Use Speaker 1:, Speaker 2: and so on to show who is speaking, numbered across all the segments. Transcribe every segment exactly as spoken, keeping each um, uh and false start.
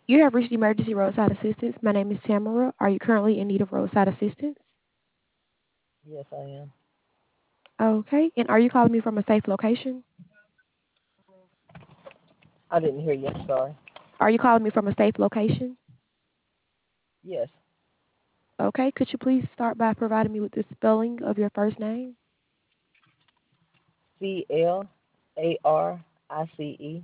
Speaker 1: You have reached emergency roadside assistance. My name is Tamara. Are you currently in need of roadside assistance?
Speaker 2: Yes, I am.
Speaker 1: Okay. And are you calling me from a safe location?
Speaker 2: I didn't hear you. I'm sorry.
Speaker 1: Are you calling me from a safe location?
Speaker 2: Yes.
Speaker 1: Okay. Could you please start by providing me with the spelling of your first name?
Speaker 2: C L A R I C E.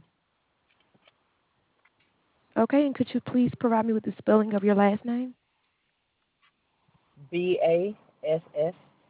Speaker 1: Okay. And could you please provide me with the spelling of your last name?
Speaker 2: B A S S.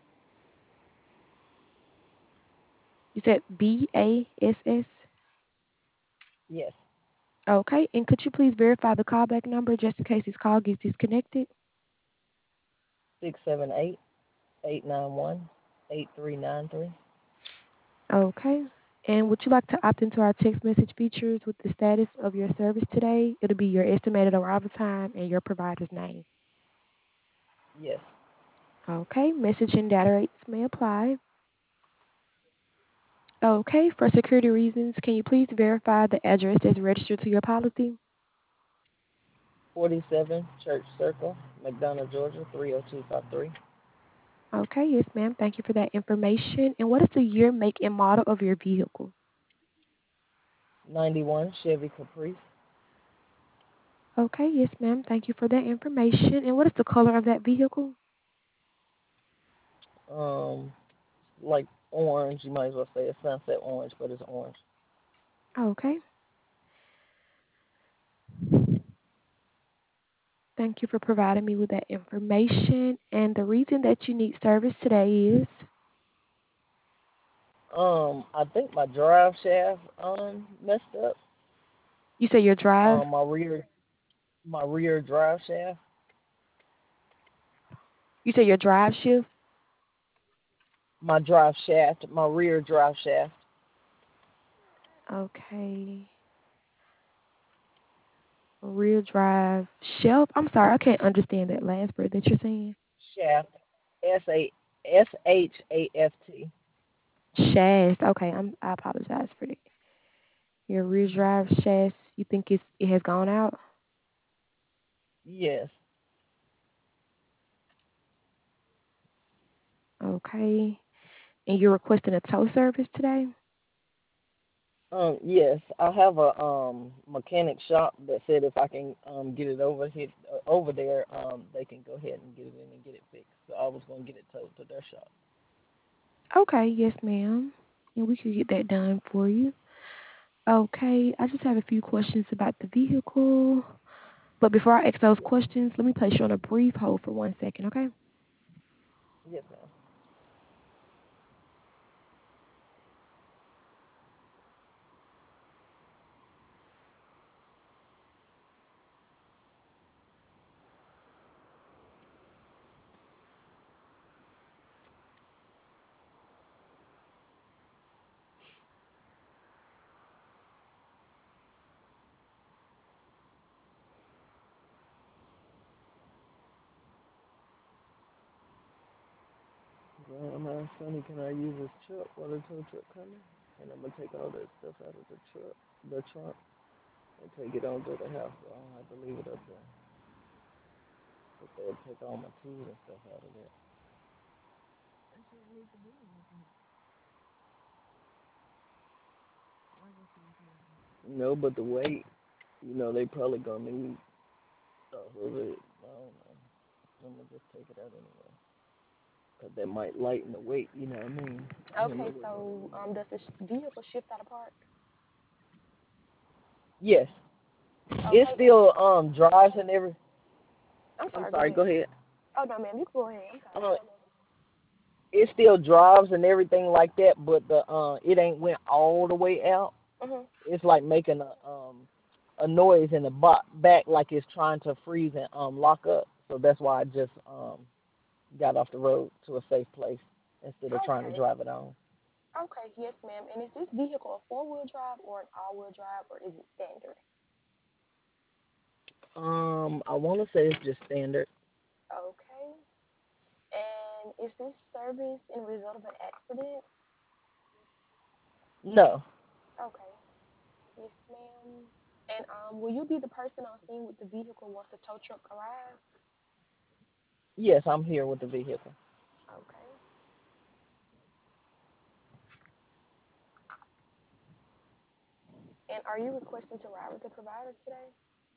Speaker 1: You said B A S S.
Speaker 2: Yes.
Speaker 1: Okay. And could you please verify the callback number just in case this call gets disconnected?
Speaker 2: Six seven eight eight nine one eight three nine three.
Speaker 1: Okay. And would you like to opt into our text message features with the status of your service today? It'll be your estimated arrival time and your provider's name.
Speaker 2: Yes.
Speaker 1: Okay. Message and data rates may apply. Okay. For security reasons, can you please verify the address that's registered to your policy?
Speaker 2: Forty-seven Church Circle, McDonough, Georgia three oh two five three.
Speaker 1: Okay. Yes, ma'am. Thank you for that information. And what is the year, make, and model of your vehicle?
Speaker 2: Ninety-one Chevy Caprice.
Speaker 1: Okay. Yes, ma'am. Thank you for that information. And what is the color of that vehicle?
Speaker 2: Um, like orange. You might as well say it's sunset orange, but it's orange.
Speaker 1: Okay. Thank you for providing me with that information. And the reason that you need service today is
Speaker 2: Um, I think my drive shaft um messed up.
Speaker 1: you say your drive.
Speaker 2: Um, my rear my rear drive shaft.
Speaker 1: You say your drive shift.
Speaker 2: My drive shaft. My rear drive shaft.
Speaker 1: Okay. Rear drive shelf. I'm sorry, I can't understand that last word that you're saying.
Speaker 2: Shaft. S A S H A F T.
Speaker 1: Shaft. Okay, I'm. I apologize for that. Your rear drive shaft. You think it's it has gone out?
Speaker 2: Yes.
Speaker 1: Okay. And you're requesting a tow service today?
Speaker 2: Um, yes, I have a um mechanic shop that said if I can um get it over hit uh, over there, um they can go ahead and get it in and get it fixed. So I was gonna get it towed to their shop.
Speaker 1: Okay. Yes, ma'am. And we could get that done for you. Okay. I just have a few questions about the vehicle. But before I ask those
Speaker 2: Yes,
Speaker 1: questions, let me place you on a brief hold for one second, okay?
Speaker 2: yes, ma'am. Grandma, Sonny, can I use this truck while the tow truck coming? And I'm gonna take all that stuff out of the truck, the trunk, and take it on to the house. So I don't have to leave it up there. But they'll take all my tools and stuff out of there. No, but the weight, you know, they probably gonna need stuff of it. I don't know. I'm gonna just take it out anyway. Cause that might lighten the weight, you know what I mean? I don't know
Speaker 1: Okay,
Speaker 2: what all they
Speaker 1: so
Speaker 2: need.
Speaker 1: um, does the sh- vehicle shift out of park?
Speaker 2: Yes, it
Speaker 1: Okay, and
Speaker 2: still um drives and every.
Speaker 1: I'm
Speaker 2: I'm
Speaker 1: sorry, go
Speaker 2: sorry, go
Speaker 1: ahead.
Speaker 2: ahead.
Speaker 1: Oh, no, ma'am, you can go ahead. I'm sorry.
Speaker 2: Uh, it still drives and everything like that, but the uh, it ain't went all the way out.
Speaker 1: Mhm.
Speaker 2: It's like making a um a noise in the bo- back, like it's trying to freeze and um lock up. So that's why I just um got off the road to a safe place instead of trying to
Speaker 1: Okay.
Speaker 2: drive it on.
Speaker 1: Okay, yes, ma'am. And is this vehicle a four-wheel drive or an all-wheel drive, or is it standard?
Speaker 2: Um, I want to say it's just standard.
Speaker 1: Okay. And is this service in result of an accident?
Speaker 2: No.
Speaker 1: Okay. Yes, ma'am. And um, will you be the person on scene with the vehicle once the tow truck arrives?
Speaker 2: Yes, I'm here with the vehicle.
Speaker 1: Okay. And are you requesting to ride with the provider today?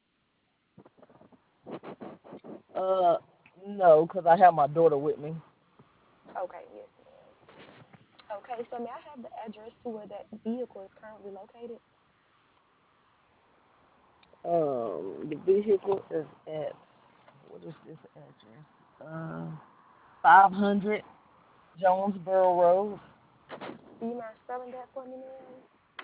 Speaker 2: Uh, no, because I have my daughter with me.
Speaker 1: Okay, yes, ma'am. Okay, so may I have the address to where that vehicle is currently located?
Speaker 2: Um, the vehicle is at, what is this address? Uh, five hundred Jonesboro Road.
Speaker 1: Do you mind spelling that for me, ma'am?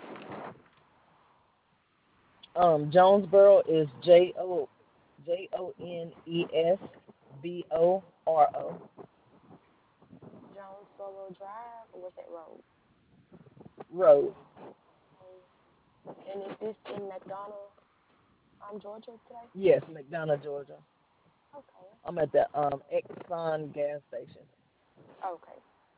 Speaker 2: Um, Jonesboro is J O J O N E S B O R O
Speaker 1: Jonesboro Drive, or was that road?
Speaker 2: Road.
Speaker 1: Oh, and is this in McDonough, um, Georgia today?
Speaker 2: Yes, McDonough, Georgia.
Speaker 1: Okay.
Speaker 2: I'm at the um Exxon gas station.
Speaker 1: Okay.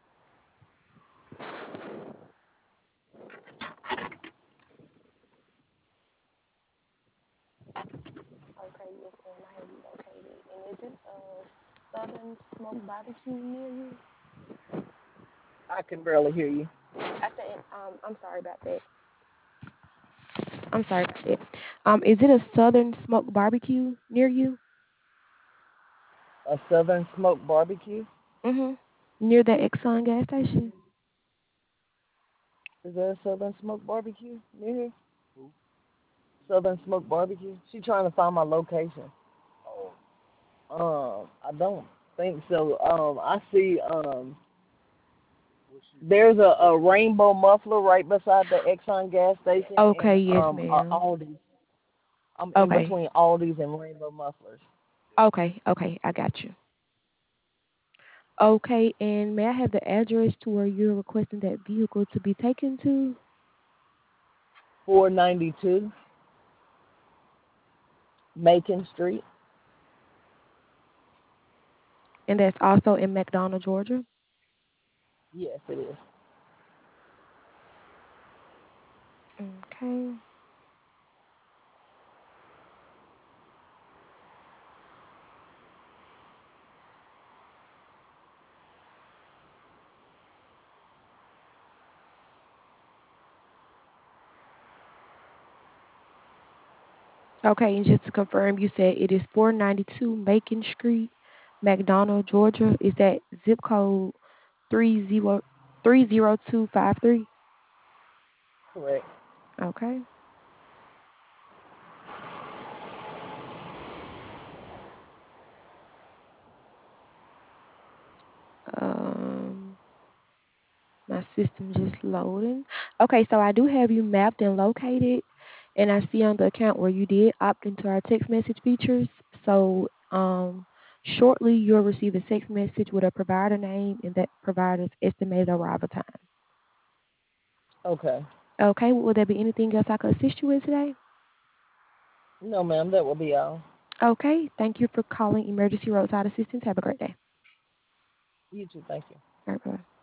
Speaker 1: Okay, yes, ma'am. I have you located. And is it a Southern Smoke Barbecue near you?
Speaker 2: I can barely hear you.
Speaker 1: I said, um, I'm sorry about that. I'm sorry about that. Um, is it a Southern Smoke Barbecue near you?
Speaker 2: A Southern Smoke Barbecue.
Speaker 1: Mm-hmm. Near the Exxon gas station?
Speaker 2: Is there a Southern Smoke Barbecue near here? Southern Smoke Barbecue. She trying to find my location. Um, I don't think so. Um, I see. Um, there's a, a rainbow muffler right beside the Exxon gas station
Speaker 1: Okay,
Speaker 2: and
Speaker 1: yes,
Speaker 2: um a
Speaker 1: ma'am.
Speaker 2: Aldi's. I'm in
Speaker 1: Okay.
Speaker 2: between Aldi's and Rainbow Mufflers.
Speaker 1: Okay, okay, I got you. Okay, and may I have the address to where you're requesting that vehicle to be taken to?
Speaker 2: four ninety-two Macon Street.
Speaker 1: And that's also in McDonough, Georgia?
Speaker 2: Yes, it is.
Speaker 1: Okay. Okay, and just to confirm, you said it is four ninety-two Macon Street, McDonough, Georgia. Is that zip code three zero three zero two five three?
Speaker 2: Correct.
Speaker 1: Okay. Um, my system just loading. Okay, so I do have you mapped and located, and I see on the account where you did opt into our text message features. So, um, shortly you'll receive a text message with a provider name and that provider's estimated arrival time.
Speaker 2: Okay.
Speaker 1: Okay, will there be anything else I could assist you with today?
Speaker 2: No, ma'am, that will be all.
Speaker 1: Okay, thank you for calling Emergency Roadside Assistance. Have a great day.
Speaker 2: You too. Thank you.
Speaker 1: All right, bye.